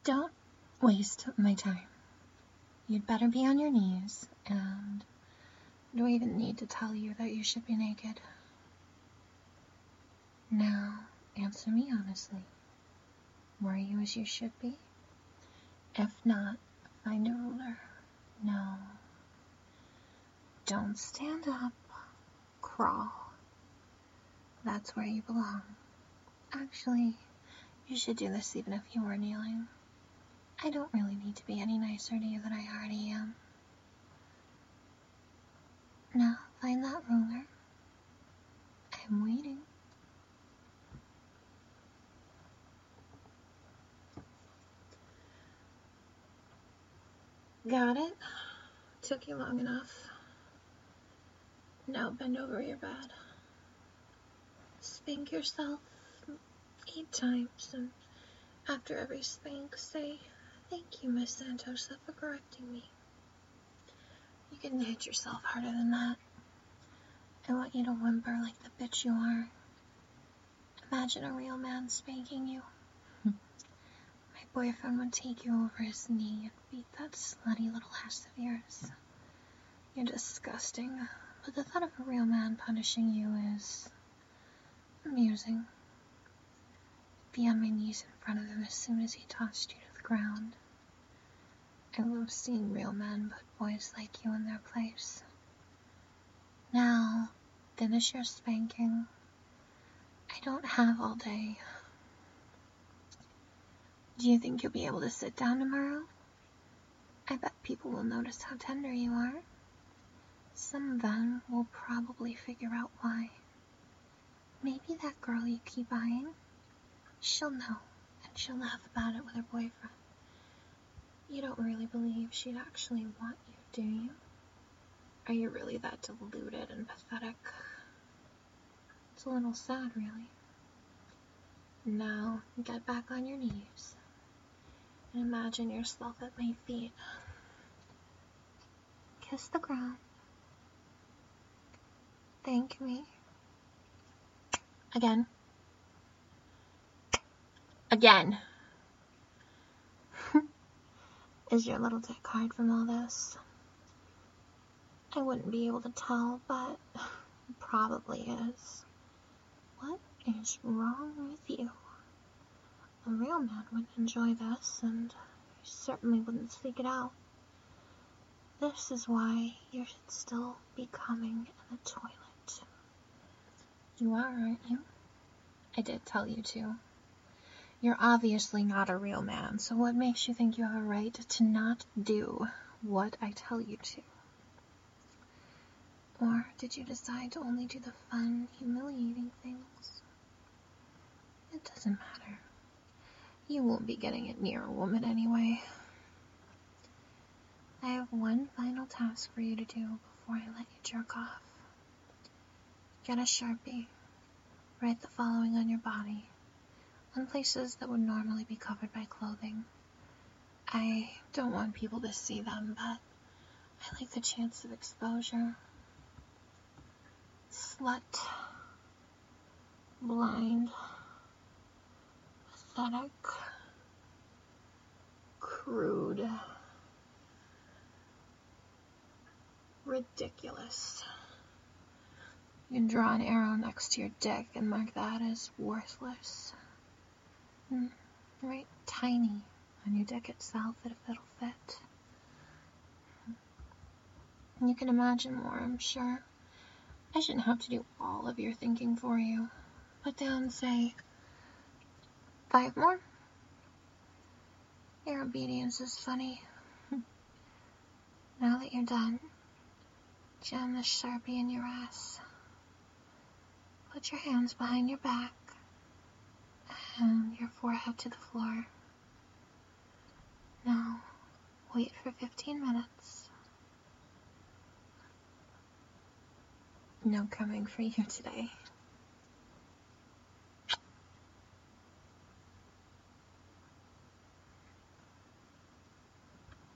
Don't waste my time. You'd better be on your knees, and do I even need to tell you that you should be naked? Now, answer me honestly. Were you as you should be? If not, find a ruler. No. Don't stand up. Crawl. That's where you belong. Actually, you should do this even if you were kneeling. I don't really need to be any nicer to you than I already am. Now, find that ruler. I'm waiting. Got it? Took you long enough. Now bend over your bed. Spank yourself 8 times, and after every spank, say, "Thank you, Miss Santosa, for correcting me." You can hit yourself harder than that. I want you to whimper like the bitch you are. Imagine a real man spanking you. My boyfriend would take you over his knee and beat that slutty little ass of yours. You're disgusting, but the thought of a real man punishing you is amusing. I'd be on my knees in front of him as soon as he tossed you to the ground. I love seeing real men put boys like you in their place. Now, finish your spanking. I don't have all day. Do you think you'll be able to sit down tomorrow? I bet people will notice how tender you are. Some of them will probably figure out why. Maybe that girl you keep eyeing, she'll know, and she'll laugh about it with her boyfriend. You don't really believe she'd actually want you, do you? Are you really that deluded and pathetic? It's a little sad, really. Now, get back on your knees and imagine yourself at my feet. Kiss the ground. Thank me. Again. Again. Is your little dick hard from all this? I wouldn't be able to tell, but it probably is. What is wrong with you? A real man would enjoy this, and you certainly wouldn't seek it out. This is why you should still be coming in the toilet. You are, aren't you? I did tell you to. You're obviously not a real man, so what makes you think you have a right to not do what I tell you to? Or did you decide to only do the fun, humiliating things? It doesn't matter. You won't be getting it near a woman anyway. I have one final task for you to do before I let you jerk off. Get a Sharpie. Write the following on your body, on places that would normally be covered by clothing. I don't want people to see them, but I like the chance of exposure. Slut. Blind. Pathetic. Crude. Ridiculous. You can draw an arrow next to your dick and mark that as worthless. Write tiny on your dick itself if it'll fit. You can imagine more, I'm sure. I shouldn't have to do all of your thinking for you. Put down, say, 5 more. Your obedience is funny. Now that you're done, jam the Sharpie in your ass. Put your hands behind your back and your forehead to the floor. Now, wait for 15 minutes. No coming for you today.